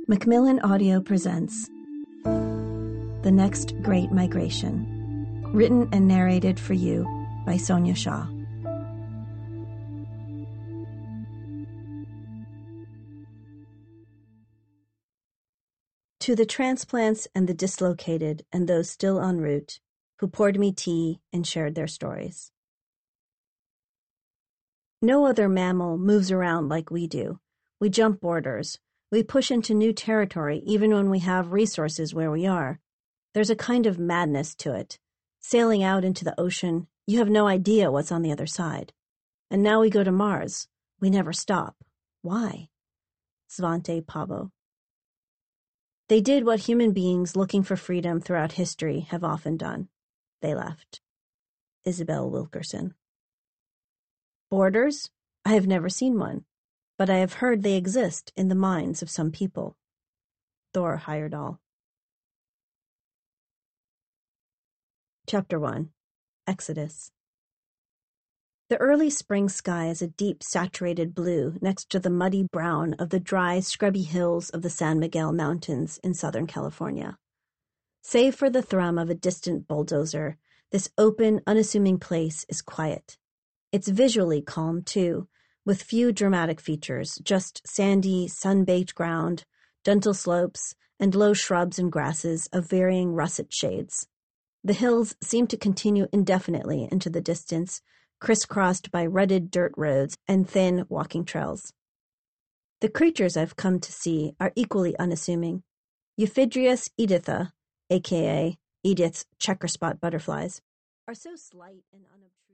Macmillan Audio presents The Next Great Migration, written and narrated for you by Sonia Shaw. To the transplants and the dislocated and those still en route, who poured me tea and shared their stories. No other mammal moves around like we do. We jump borders. We push into new territory even when we have resources where we are. There's a kind of madness to it. Sailing out into the ocean, you have no idea what's on the other side. And now we go to Mars. We never stop. Why? Svante Pääbo. They did what human beings looking for freedom throughout history have often done. They left. Isabel Wilkerson. Borders? I have never seen one, but I have heard they exist in the minds of some people. Thor Heyerdahl. Chapter 1. Exodus. The early spring sky is a deep, saturated blue next to the muddy brown of the dry, scrubby hills of the San Miguel Mountains in Southern California. Save for the thrum of a distant bulldozer, this open, unassuming place is quiet. It's visually calm, too, with few dramatic features, just sandy, sun-baked ground, gentle slopes, and low shrubs and grasses of varying russet shades. The hills seem to continue indefinitely into the distance, crisscrossed by rutted dirt roads and thin walking trails. The creatures I've come to see are equally unassuming. Euphydrius editha, a.k.a. Edith's checker spot butterflies, are so slight and unobtrusive.